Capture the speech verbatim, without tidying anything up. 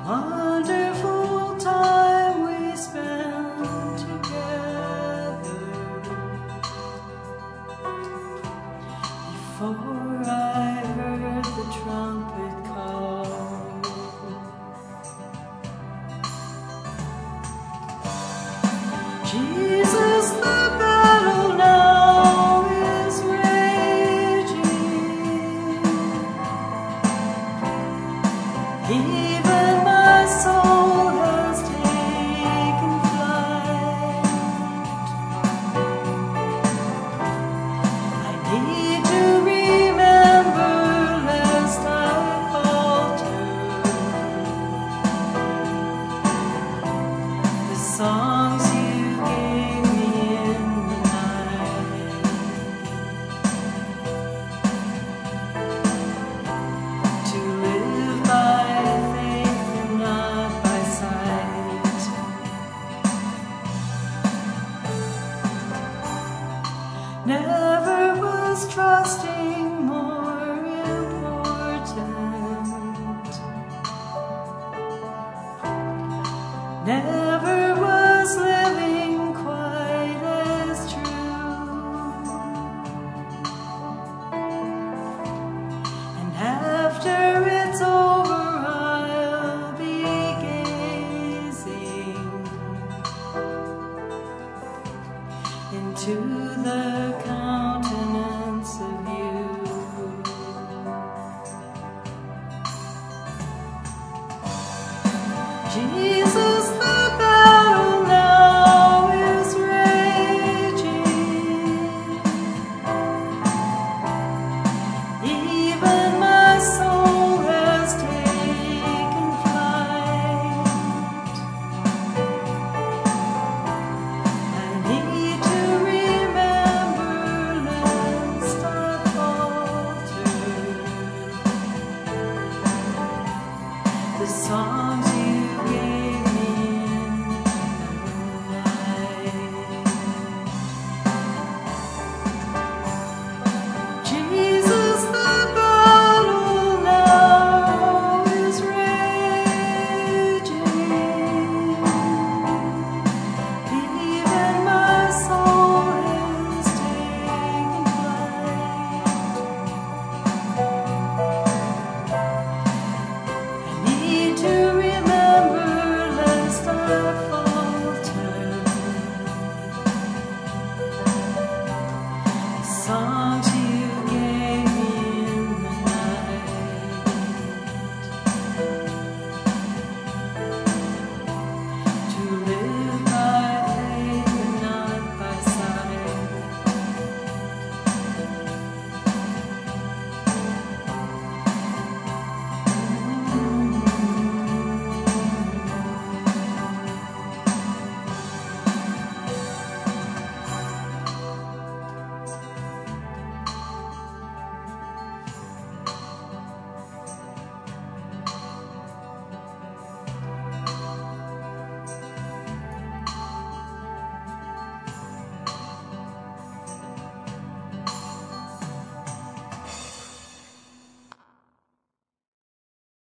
wonderful time we spent together before I heard the trumpet call. Jesus, the battle now is raging. Even my soul has taken flight. I need to remember lest I falter the songs you gave me in the night. To live by faith and not by sight. Never was trusting more important. Never was living quite as true. And after it's over, I'll be gazing into the countenance of you. Jesus, the battle now is raging. Even my soul has taken flight. I need to remember lest I falter the songs you gave